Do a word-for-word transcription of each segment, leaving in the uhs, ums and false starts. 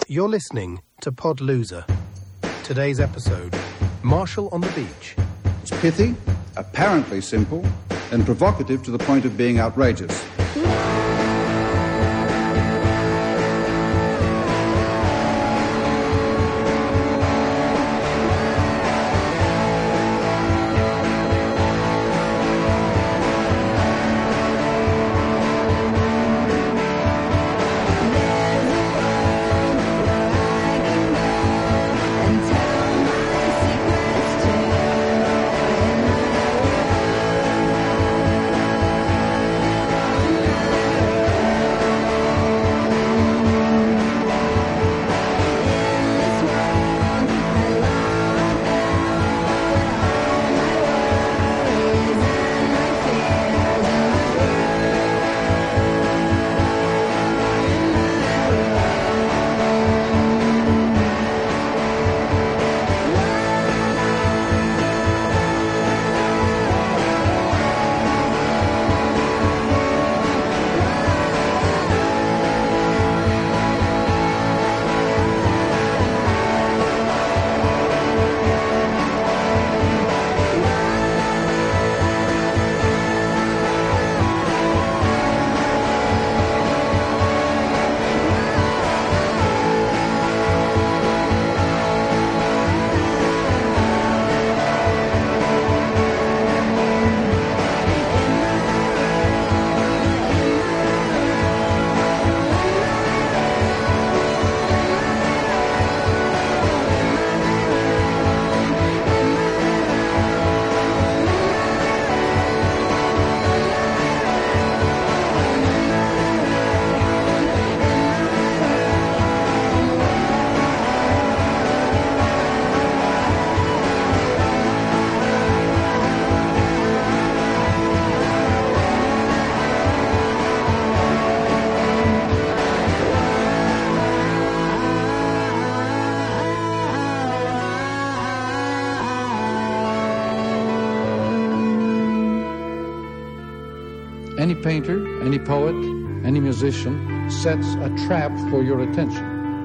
You're listening to Pod Loser. Today's episode, Marshall on the Beach. It's pithy, apparently simple, and provocative to the point of being outrageous. Any painter, any poet, any musician sets a trap for your attention.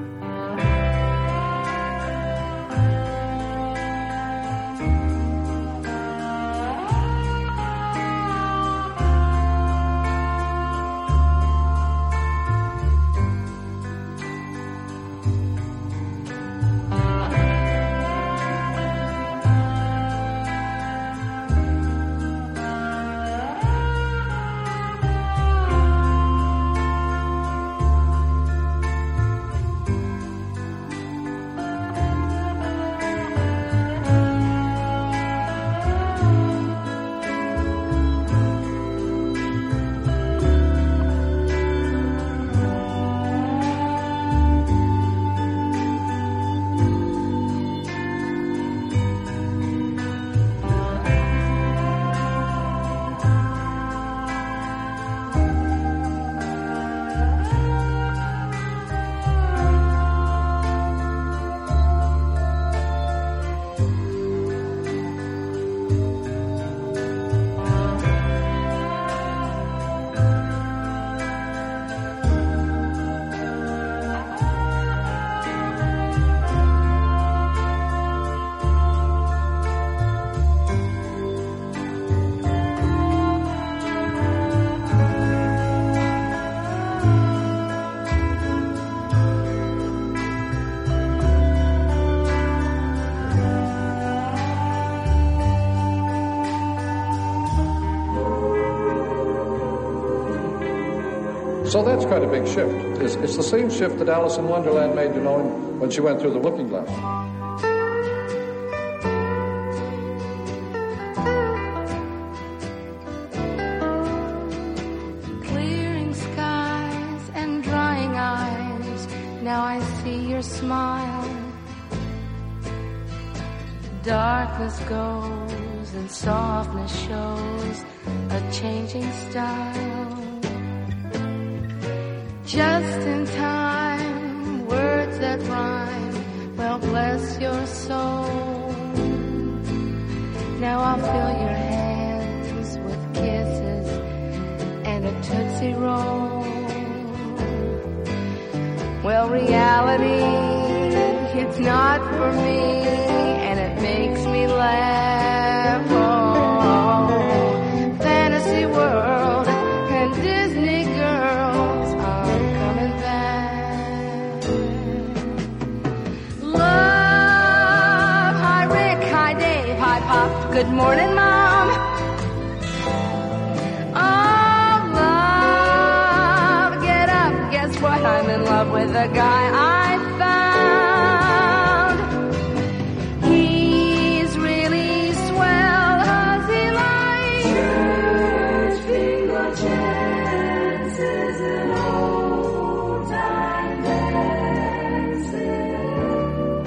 So that's quite a big shift. It's, it's the same shift that Alice in Wonderland made, you know, when she went through the looking glass. Clearing skies and drying eyes, now I see your smile. Darkness goes and softness shows a changing style. Just in time, words that rhyme, well, bless your soul. Now I'll fill your hands with kisses and a Tootsie Roll. Well, Well, reality, it's not for me, and it makes me laugh. Oh, fantasy world and Disney girls are coming back. Love, hi Rick, hi Dave, hi Pop, good morning, Mom. Oh, love, get up, guess what? I'm in love with a guy I found. He's really swell. Does he like church bingo chances and old time dances?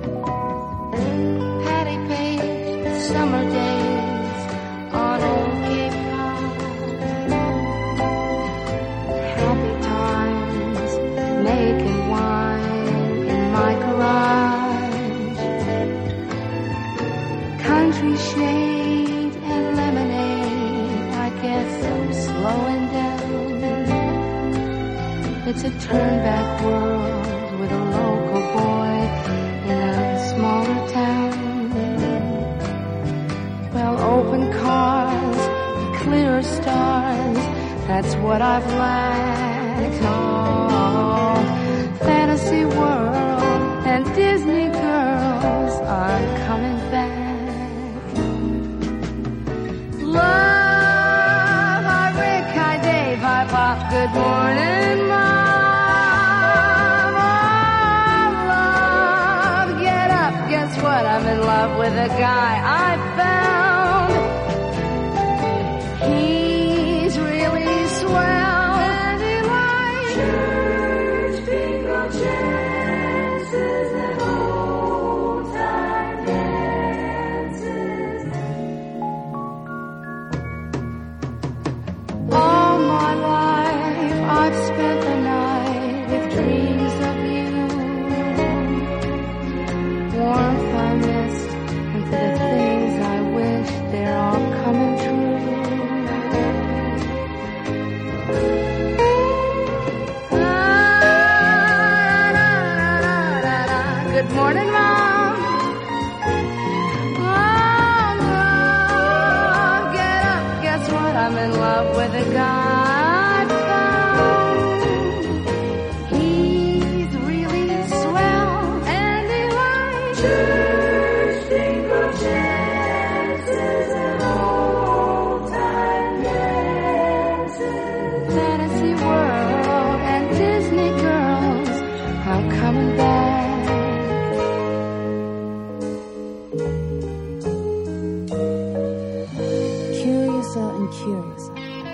Patty Page, summer days on old Cape Cod. Happy times making wine in my garage. Country shade and lemonade, I guess I'm slowing down. It's a turn-back world with a local boy in a smaller town. Well, open cars, clear stars, that's what I've lacked. Oh, fantasy world and Disney girls are coming back. Love, hi Rick, hi Dave, hi Pop, good morning, Mom. Oh, love, get up, guess what? I'm in love with a guy I found. He's really swell, and he likes church bingo chances and old time dances. All my life I've spent the night with dreams of you. Warmth I missed, and for the things I wish, they're all coming true. Good morning, Mom. Oh, love, get up, guess what? I'm in love with a guy I found. He's really swell, and he likes church bingo chances and old time dances. Fantasy world and Disney girls are coming back. Curiouser and curiouser.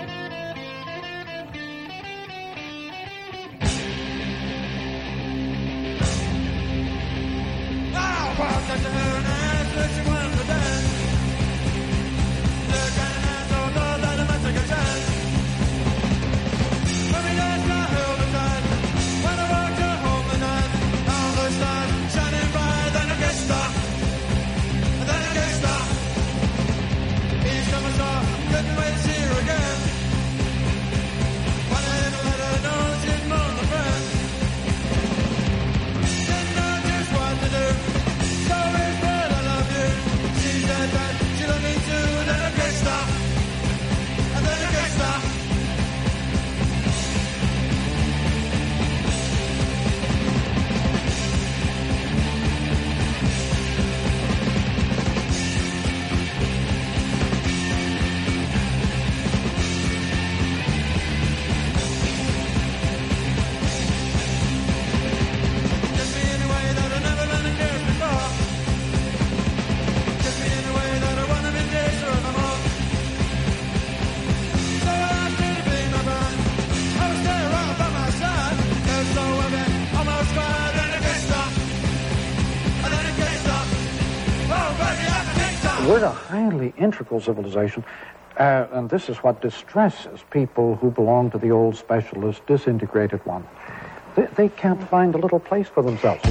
We're a highly integral civilization, uh, and this is what distresses people who belong to the old specialist, disintegrated one. They, they can't find a little place for themselves.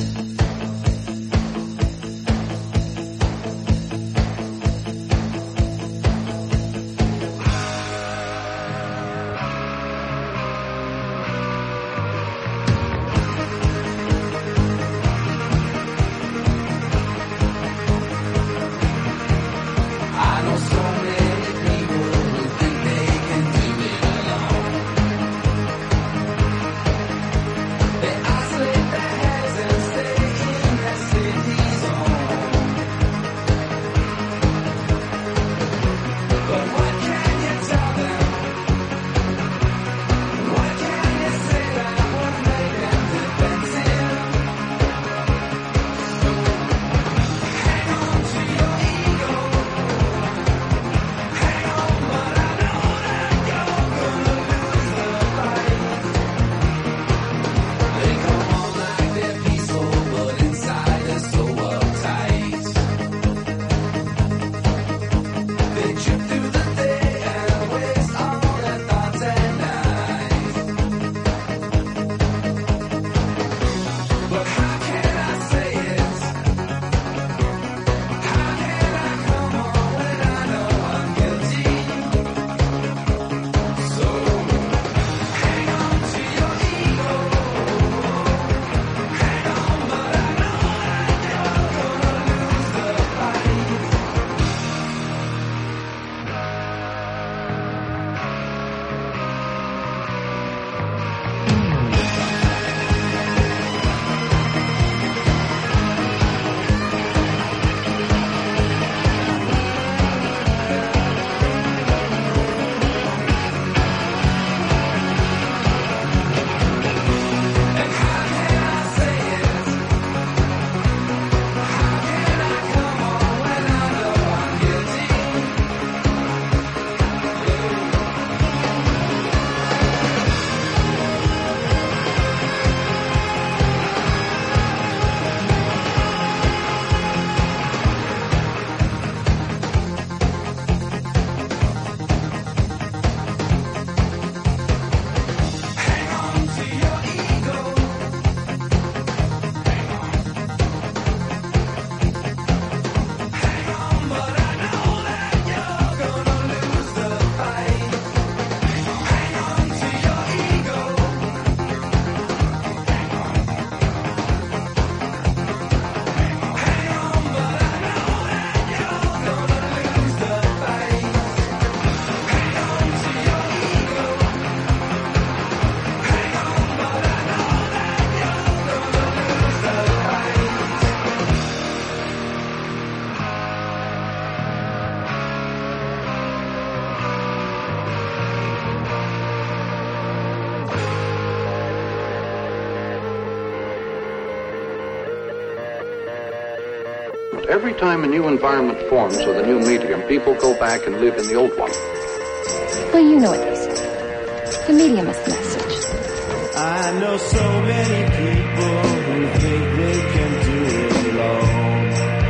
But every time a new environment forms with a new medium, people go back and live in the old one. Well, you know what they say. The medium is the message. I know so many people who think they can do it alone.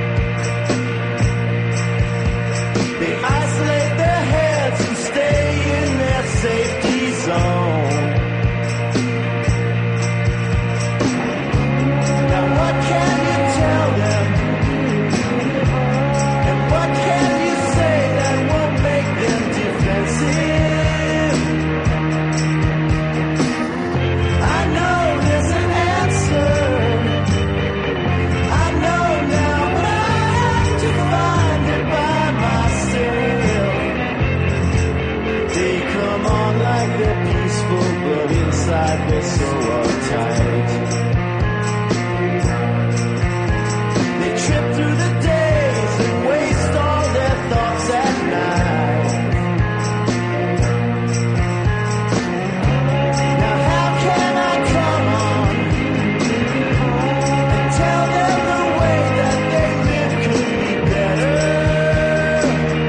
They isolate their heads and stay in their safety zone. Now what can you tell them? And what can you say that won't make them defensive? I know there's an answer. I know now, but I have to find it by myself. They come on like they're peaceful, but inside they're so uptight. They trip through the days and waste all their thoughts at night. Now how can I come on and tell them the way that they live could be better?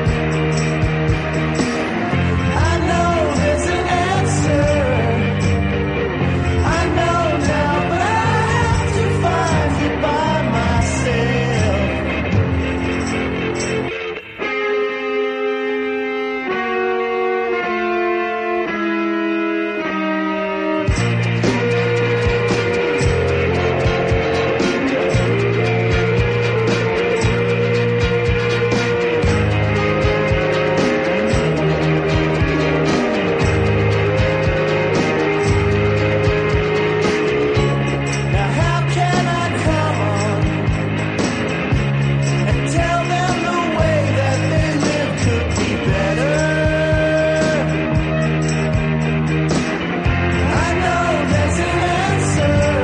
I know there's an answer. I know now, but I have to find it by myself. Now how can I come on and tell them the way that they live could be better? I know there's an answer.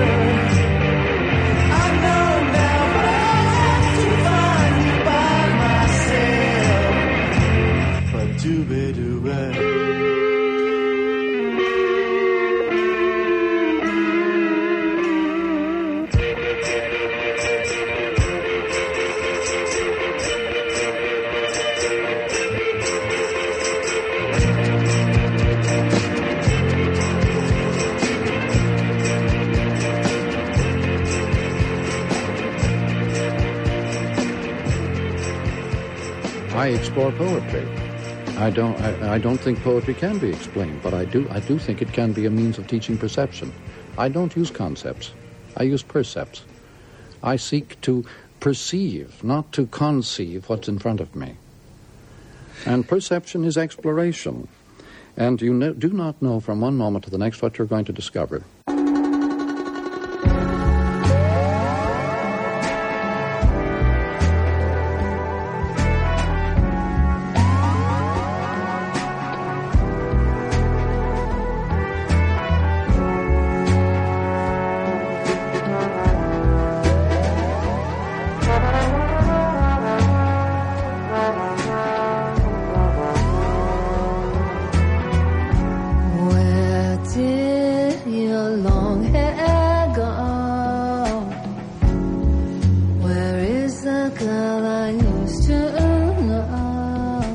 I know now, but I have to find it by myself. But doobie doobie. I explore poetry. I don't. I, I don't think poetry can be explained, but I do. I do think it can be a means of teaching perception. I don't use concepts. I use percepts. I seek to perceive, not to conceive what's in front of me. And perception is exploration. And you no, do not know from one moment to the next what you're going to discover. Where did your long hair go? Where is the girl I used to know?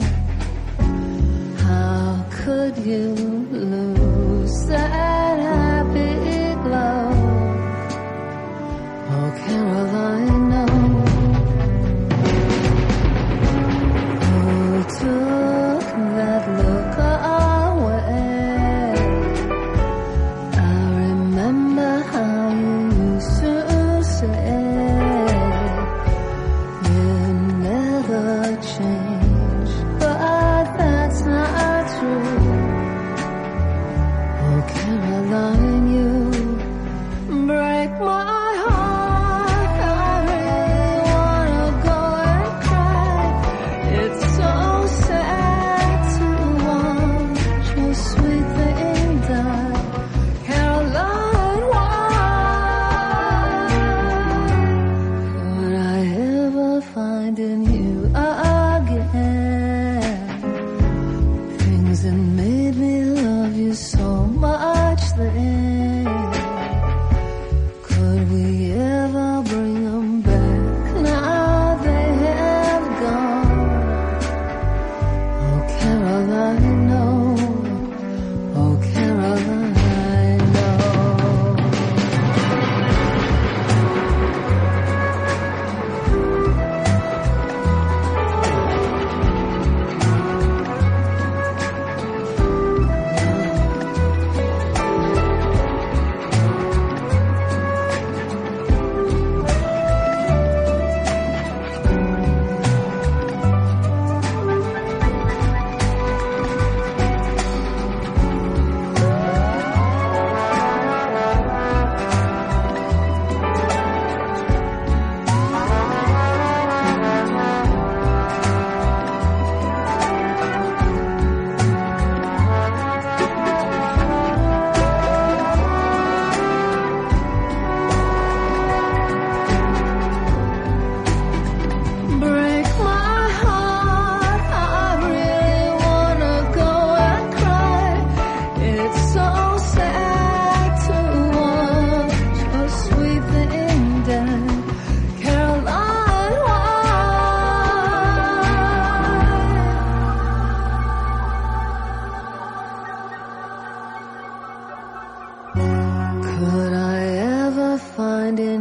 How could you lose that happy glow? Oh, Caroline, no. Who took that look away? I remember how you used to say you never change, but that's not true. Oh, Caroline, you break my heart.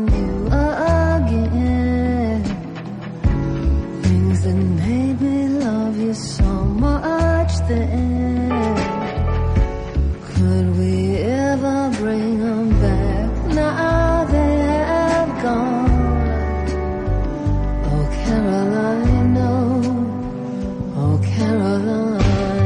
find you again. Things that made me love you so much then. Could we ever bring them back? Now they have gone. Oh, Caroline, no. Oh, Caroline.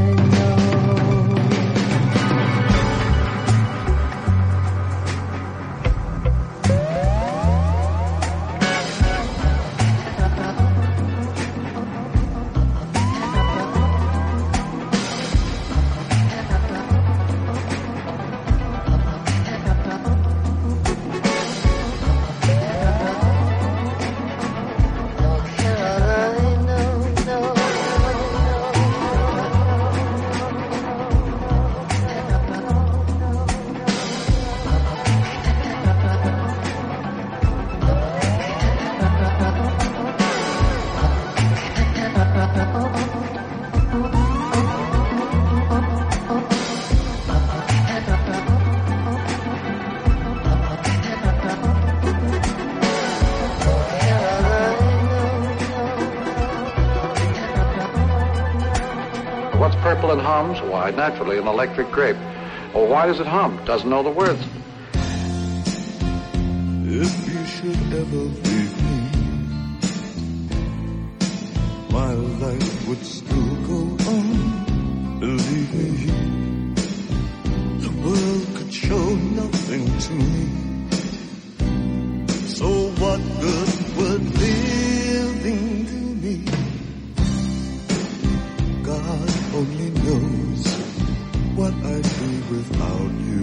Purple and hums? Why, naturally, an electric grape. Well, why does it hum? Doesn't know the words. If you should ever leave me, my life would still go on. Believe me, the world could show nothing to me. So what good would living do me? God only knows what I'd be without you.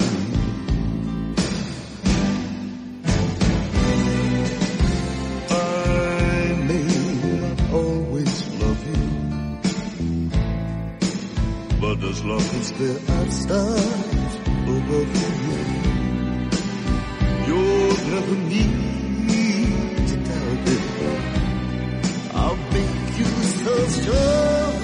I may not always love you, but as long as there are stars above you, you'll never need to doubt it. I'll make you so strong.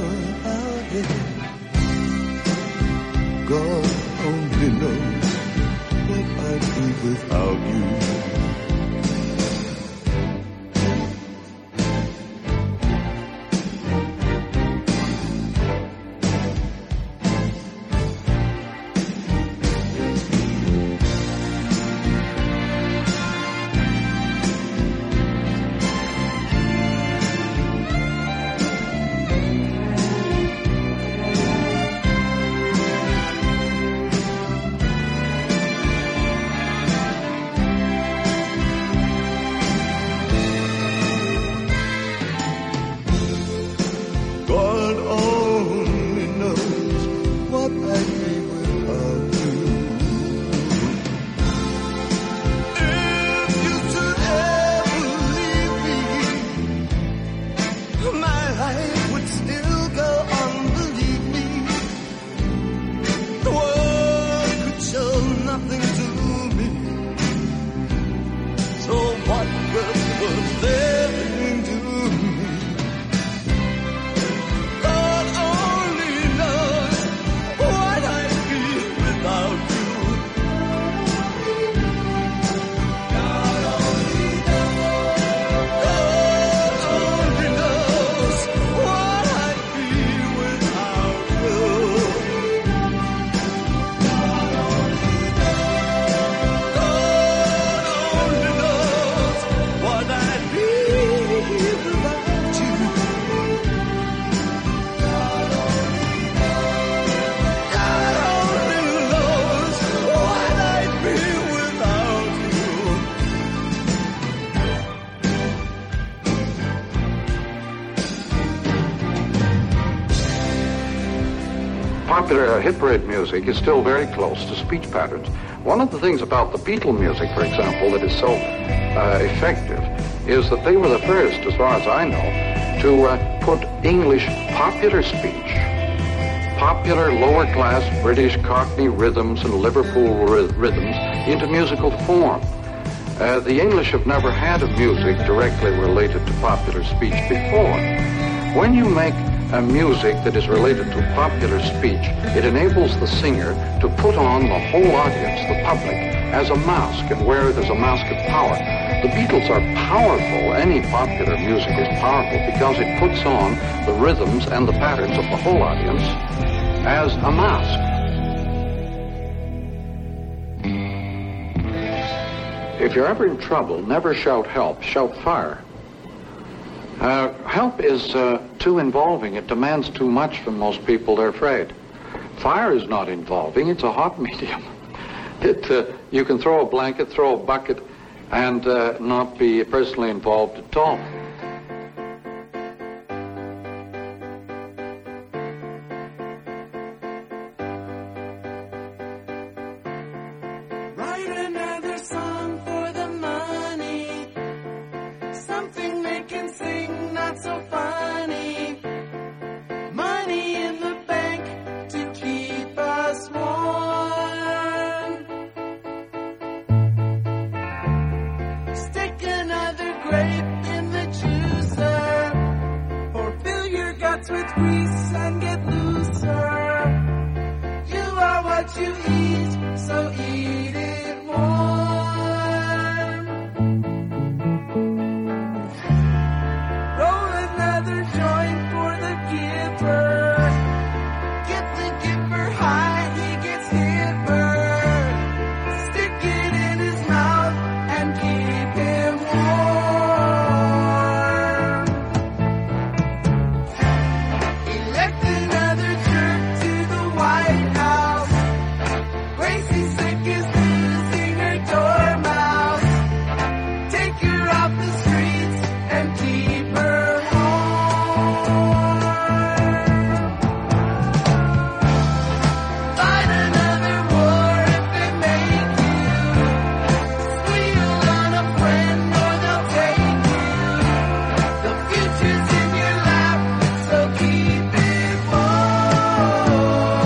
God only knows what I'd be without you. Popular hit parade music is still very close to speech patterns. One of the things about the Beatle music, for example, that is so uh, effective is that they were the first, as far as I know, to uh, put English popular speech, popular lower-class British Cockney rhythms and Liverpool rhythms into musical form. Uh, the English have never had a music directly related to popular speech before. When you make a music that is related to popular speech, it enables the singer to put on the whole audience, the public, as a mask and wear it as a mask of power. The Beatles are powerful. Any popular music is powerful because it puts on the rhythms and the patterns of the whole audience as a mask. If you're ever in trouble, never shout help, shout fire. Uh, help is uh, too involving. It demands too much from most people. They're afraid. Fire is not involving. It's a hot medium. It, uh, you can throw a blanket, throw a bucket, and uh, not be personally involved at all. Write another song for the money. Something they can sing, not so funny. Money in the bank to keep us warm. Stick another grape in the juicer, or fill your guts with grease and get looser. You are what you eat, so eat it warm. Roll another joint for the giver. Get the giver high, he gets hipper. Stick it in his mouth and keep him warm. Elect another jerk to the White House. Gracie Sick is losing her dormouse. Take her off the streets and keep her warm. Fight another war if they make you. Squeal on a friend or they'll take you. The future's in your lap, so keep it warm.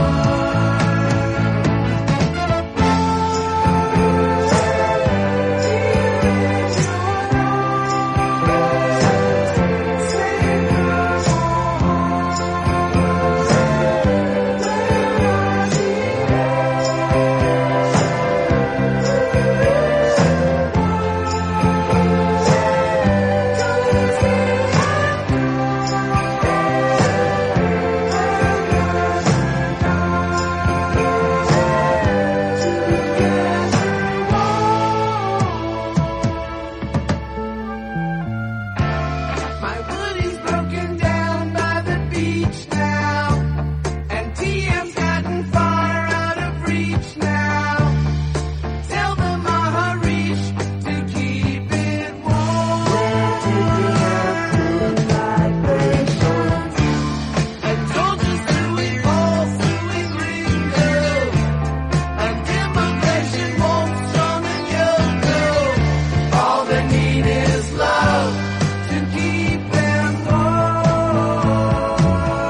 My Woody's broken down by the beach now, and T M's gotten far out of reach now. Tell the Maharishi to keep it warm. And soldiers doing all doing gringo, and immigration won't strong and yo-yo. All they need is love to keep them warm.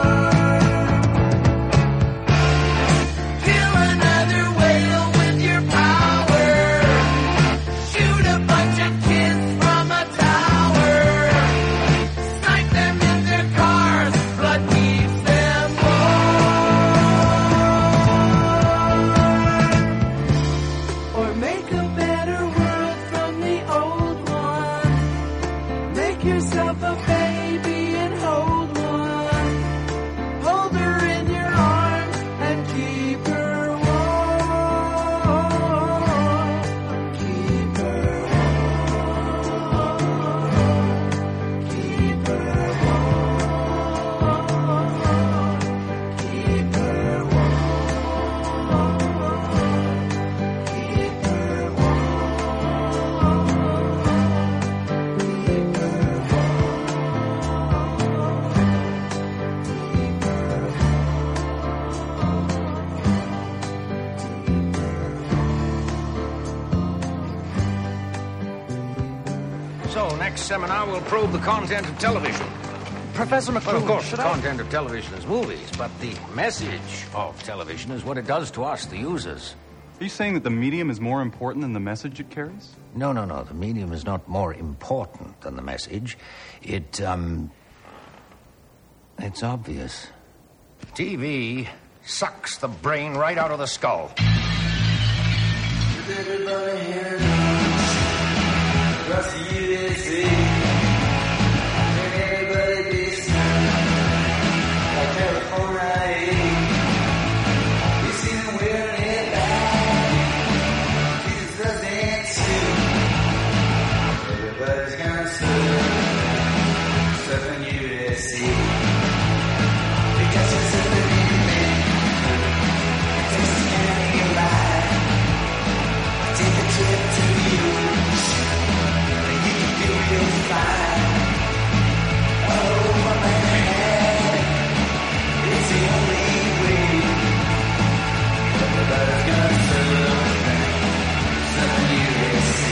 Kill another whale with your power. Shoot a bunch of kids from a tower. Snipe them in their cars. Blood keeps them warm. Or make a better world from the old one. Make yourself a baby and hold one. Hold her in your arms and keep her warm. Keep her warm. Keep her warm. Keep her warm. Keep her So, next seminar, we'll probe the content of television. Professor McClure, Well, of course, should the I... content of television is movies, but the message of television is what it does to us, the users. Are you saying that the medium is more important than the message it carries? No, no, no. The medium is not more important than the message. It, um... It's obvious. T V sucks the brain right out of the skull. everybody here knows. Across the U S A, can everybody be seen? Like California, you see them wearing it back. Jesus does that too. Everybody's gonna serve stuff in U S A. Because it's a living man. Texas can't get by. Take a trip to the ocean, and you can feel real fine. Oh, my man, it's the only way. Everybody's gonna serve something U S A.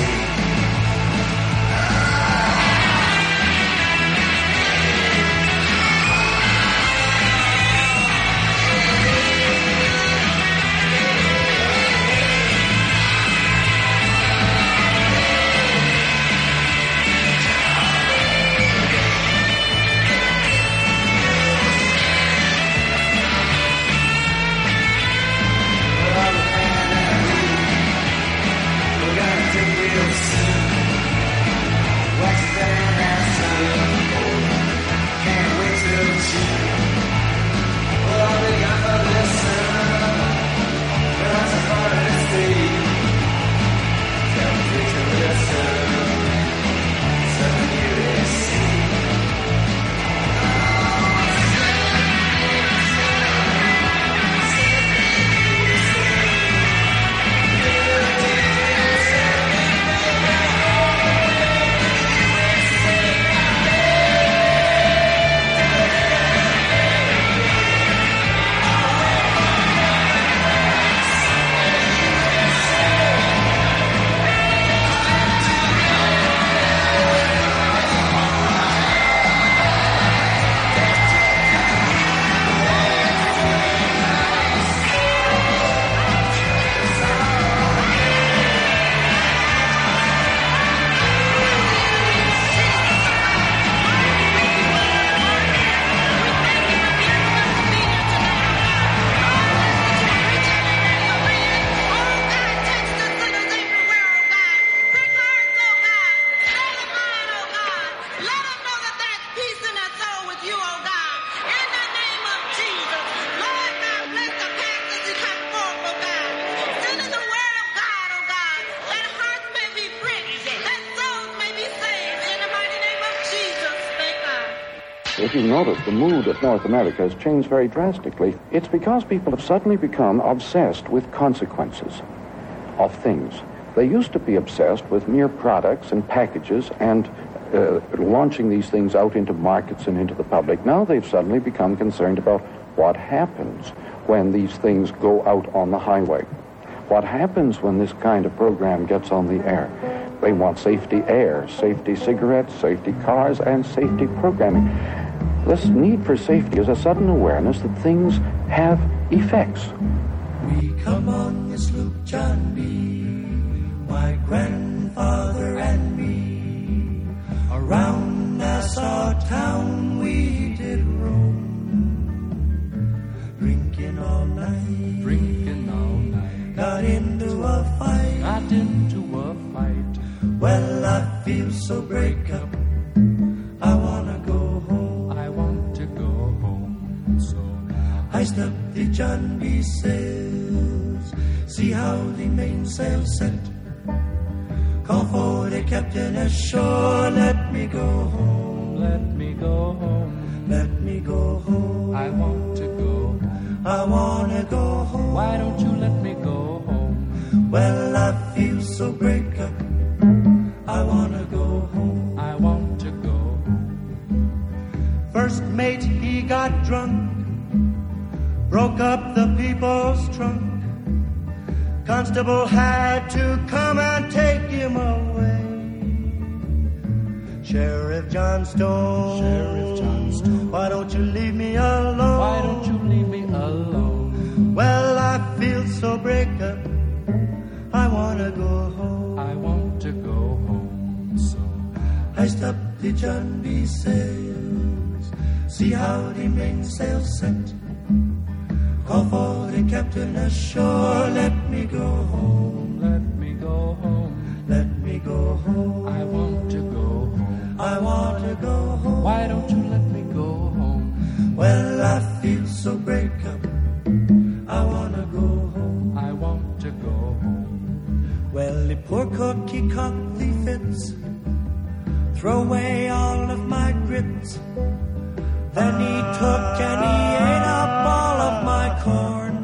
If you notice, the mood of North America has changed very drastically. It's because people have suddenly become obsessed with consequences of things. They used to be obsessed with mere products and packages and uh, launching these things out into markets and into the public. Now they've suddenly become concerned about what happens when these things go out on the highway. What happens when this kind of program gets on the air? They want safety air, safety cigarettes, safety cars, and safety programming. This need for safety is a sudden awareness that things have effects. We come on the sloop John B., my grandfather and me. Around Nassau town we did roam, drinking all night, drinking all night. Got into a fight, got into a fight. Well, I feel so break up, I wanna go home. I want to go home, so iced up the John B. sails, see how the mainsail set. Call for the captain ashore, let me go home. Let me go home. Let me go home. I want to go home. I wanna go home. Why don't you let me go home? Well, I feel so break up, I wanna go home. I want to go home. First mate, he got drunk, broke up the people's trunk. Constable had to come and take him away. Sheriff Johnstone, Sheriff Johnstone, why don't you leave me alone? Why don't you leave me alone? Well, I feel so break up, I wanna go home. I want to go home, so iced up the John B. sails, see how the mainsail set. Call for the captain ashore, let me go home. Let me go home. I want to go home. I want to go home. Why don't you let me go home? Well, I feel so break up. I wanna go home. I want to go home. Well, the poor cook, he cooked the fits. Throw away all of my grits. Then he took and he ate up all of my corn.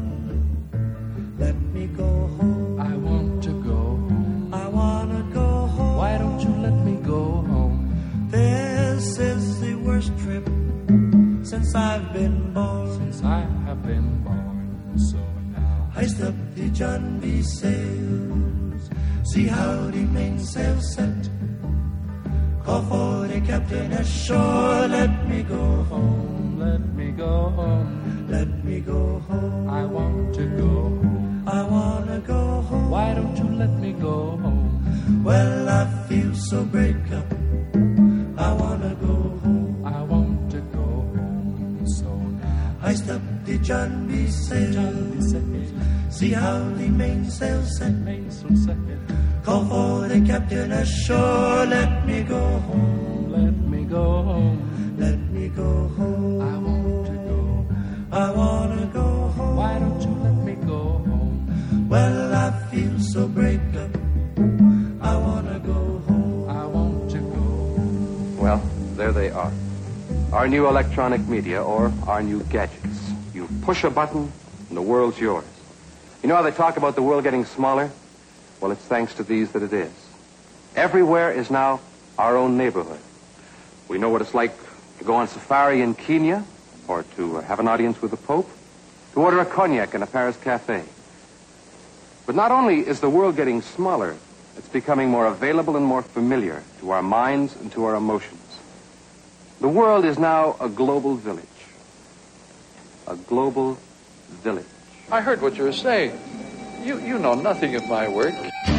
Let me go home. I want to go home. I wanna go home. Why don't you let me go home? This is the worst trip since I've been born. Since I have been born, so now Hoist up the John B. sails. See how the mainsail set. Call for the captain ashore. Let me go home. let me go home. Let me go home. I want to go home. I wanna go home. Why don't you let me go home? Well, I feel so break up. I wanna go home. I want to go home, so now Hoist up the John B. sail. John B. sail. See how the mainsail set. Mainsail set. Call for the captain ashore. Let me go home. Let me go home. Let me go home. I want to go. I wanna go home. Why don't you let me go home? Well, I feel so break up. I wanna go home. I want to go. Well, there they are. Our new electronic media, or our new gadgets. You push a button and the world's yours. You know how they talk about the world getting smaller? Well, it's thanks to these that it is. Everywhere is now our own neighborhood. We know what it's like to go on safari in Kenya, or to have an audience with the Pope, to order a cognac in a Paris cafe. But not only is the world getting smaller, it's becoming more available and more familiar to our minds and to our emotions. The world is now a global village. A global village. I heard what you were saying. You, you know nothing of my work.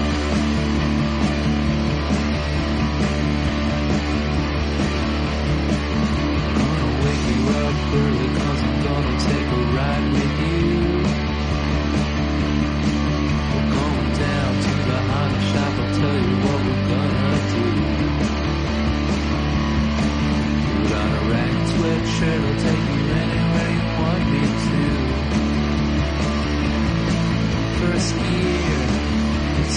Early, 'cause I'm gonna take a ride with you. We're going down to the Honda shop. I'll tell you what we're gonna do. Put on a ragged sweatshirt. I'll take you anywhere you want me to. First year, it's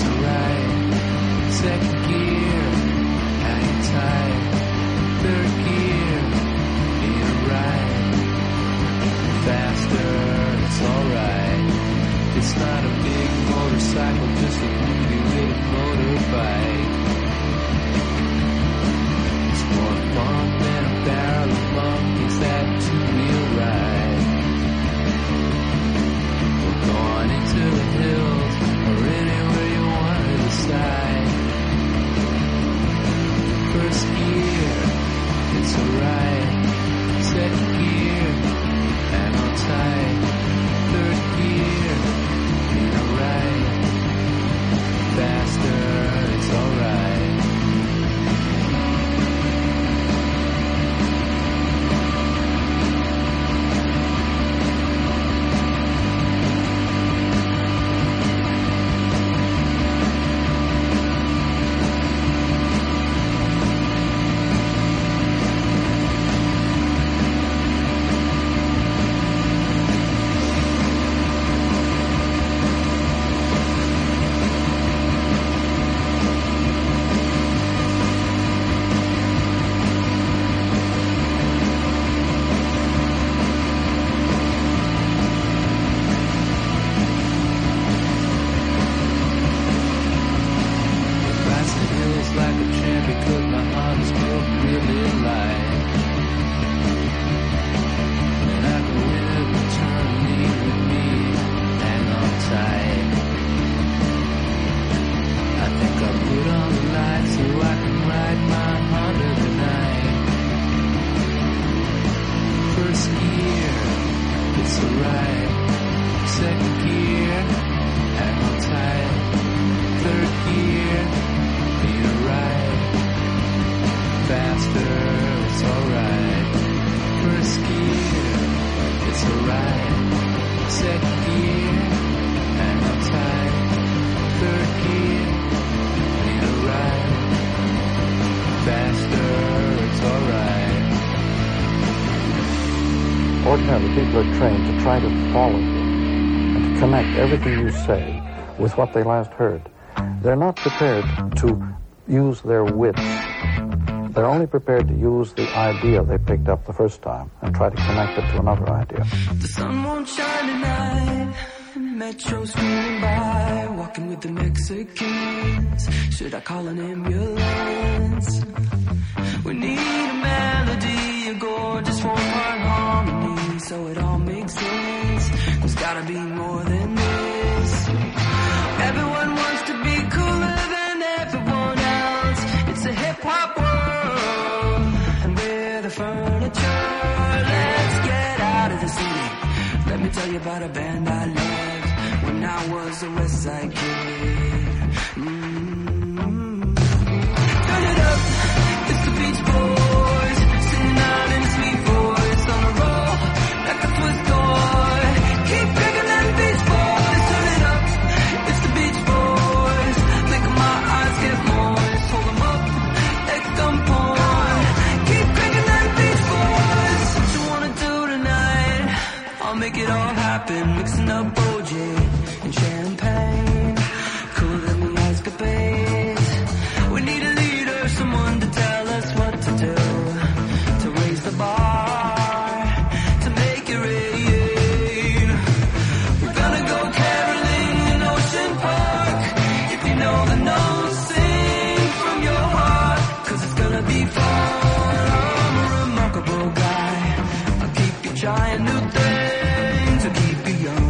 Ordinarily, people are trained to try to follow you and to connect everything you say with what they last heard. They're not prepared to use their wits. They're only prepared to use the idea they picked up the first time and try to connect it to another idea. The sun won't shine tonight. Metro screaming by, walking with the Mexicans. Should I call an ambulance? We need a melody, a gorgeous four-part harmony, so it all makes sense. There's gotta be more than this. Everyone wants to be cooler than everyone else. It's a hip-hop world, and we're the furniture. Let's get out of the city. Let me tell you about a band I loved when I was a West Side kid. Mm-hmm. Turn it up, it's the Beach Boys, sitting out in a sweet voice on a roll like a Swiss toy. Keep picking them Beach Boys. Turn it up, it's the Beach Boys, making my eyes get moist. Hold them up like gunpoint. Keep picking them Beach Boys. What you wanna do tonight? I'll make it all happen, mixing up O J and champagne, cooler than the escapades. We need a leader, someone to tell us what to do, to raise the bar, to make it rain. We're gonna go caroling in Ocean Park. If you know the notes, sing from your heart, 'cause it's gonna be fun. I'm a remarkable guy, I'll keep you trying new things, I'll keep you young.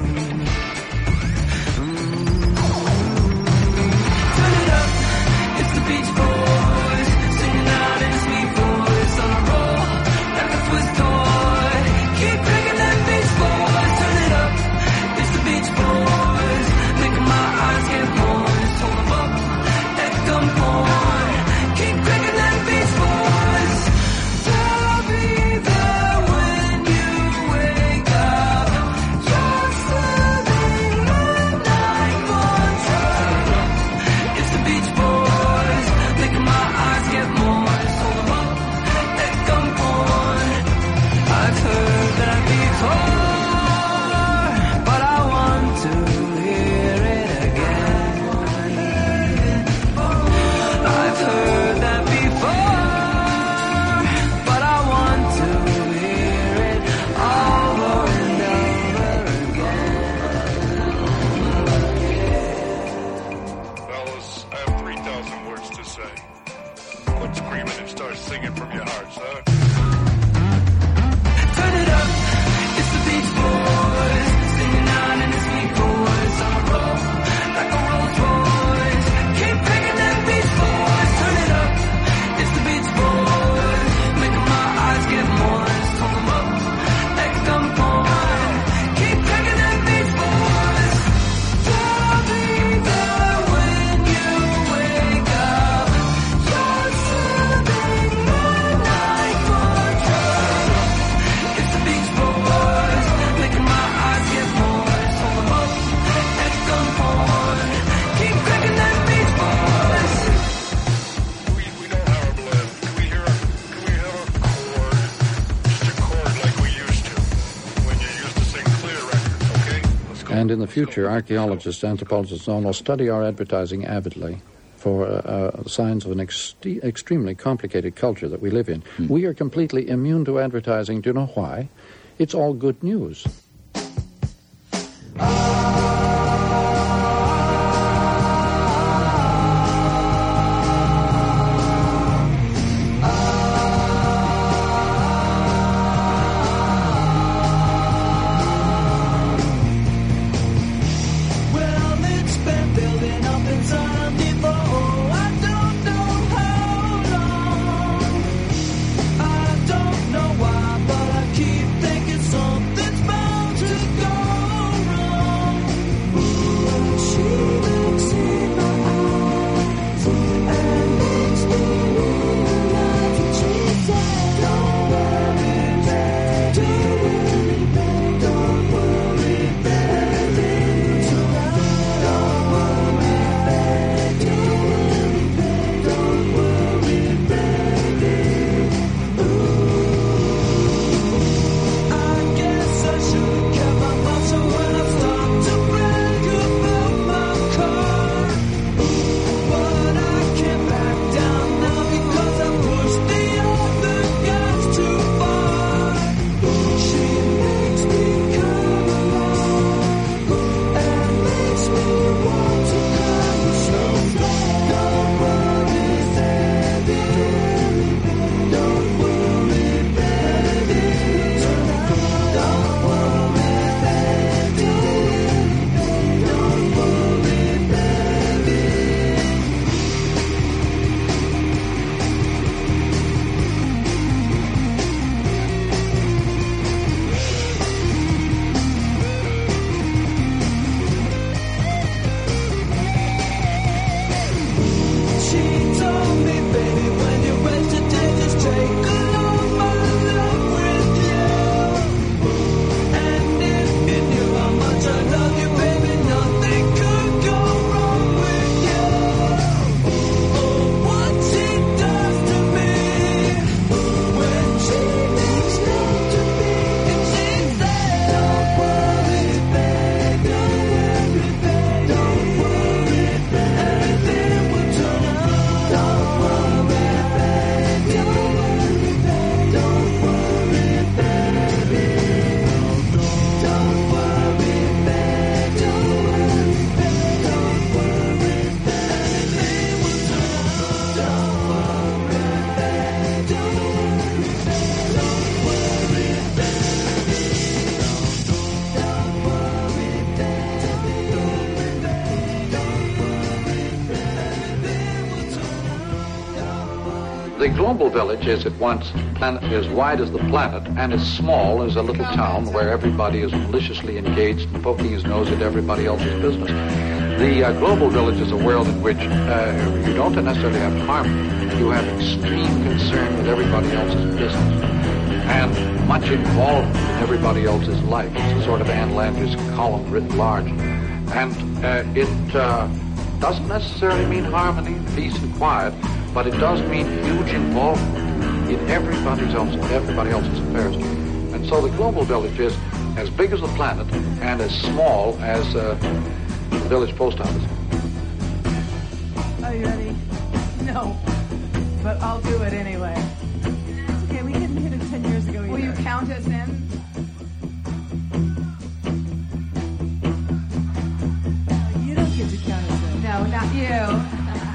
And in the future, archaeologists, anthropologists, and all will study our advertising avidly for uh, uh, signs of an ex- extremely complicated culture that we live in. Mm. We are completely immune to advertising. Do you know why? It's all good news. I don't know why, but I keep thinking something's bound The global village is at once planet, as wide as the planet and as small as a little town where everybody is maliciously engaged and poking his nose at everybody else's business. The uh, global village is a world in which uh, you don't necessarily have harmony. You have extreme concern with everybody else's business and much involvement in everybody else's life. It's a sort of Anne Landry's column writ large. And uh, it uh, doesn't necessarily mean harmony, peace, and quiet, but it does mean huge involvement in everybody's else, everybody else's affairs. And so the global village is as big as the planet and as small as uh, the village post office. Are you ready? No, but I'll do it anyway. It's okay, we didn't hit it ten years ago either. Will you count us in? You don't get to count us in. No, not you.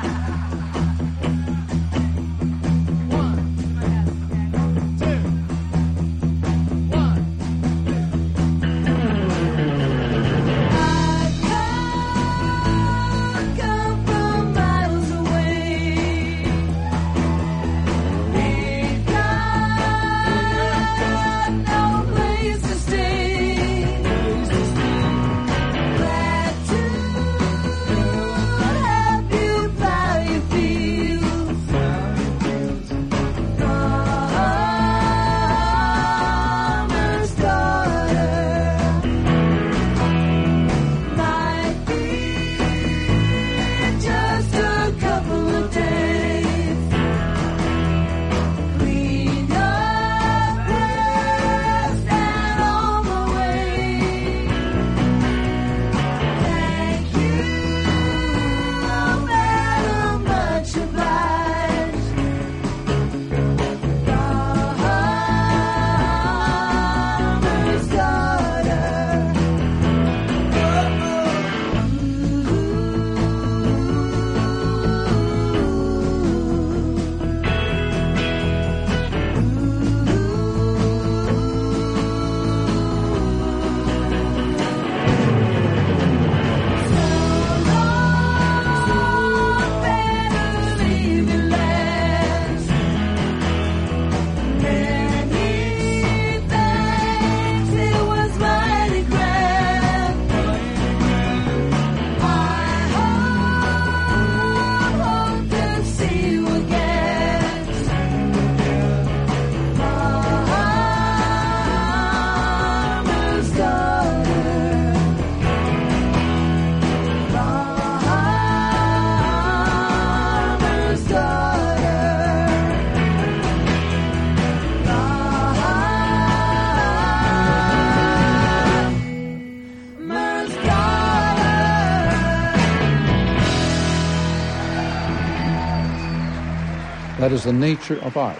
That is the nature of art.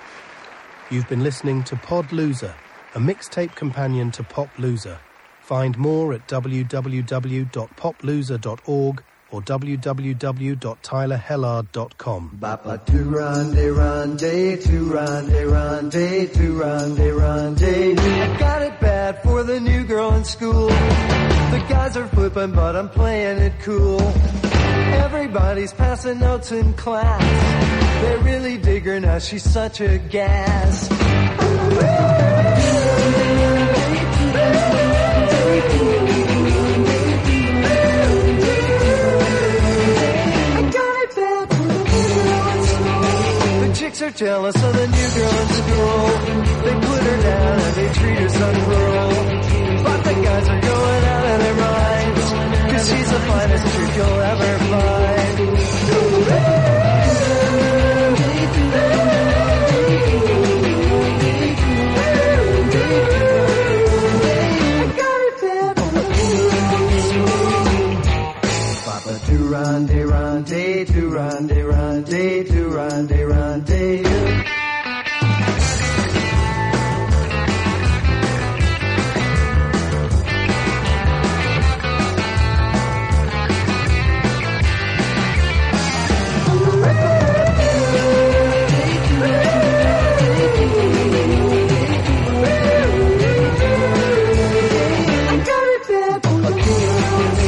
You've been listening to Pod Loser, a mixtape companion to Pop Loser. Find more at w w w dot pop loser dot org or w w w dot tyler hellard dot com. Bapa two ronde ronde, two ronde ronde, two ronde ronde. I got it bad for the new girl in school. The guys are flipping, but I'm playing it cool. Everybody's passing notes in class. They really dig her now, she's such a gas. The chicks are jealous of the new girl in school. They put her down and they treat her some cruel. But the guys are going out of their minds, 'cause she's the finest chick you'll ever find. Ronde, ronde, do ronde, ronde, do ronde, ronde.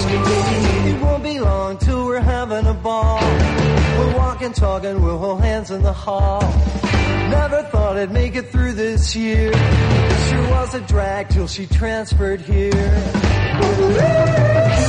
Talking, we'll hold hands hands in the hall. Never thought I'd make it through this year. Sure was a drag till she transferred here.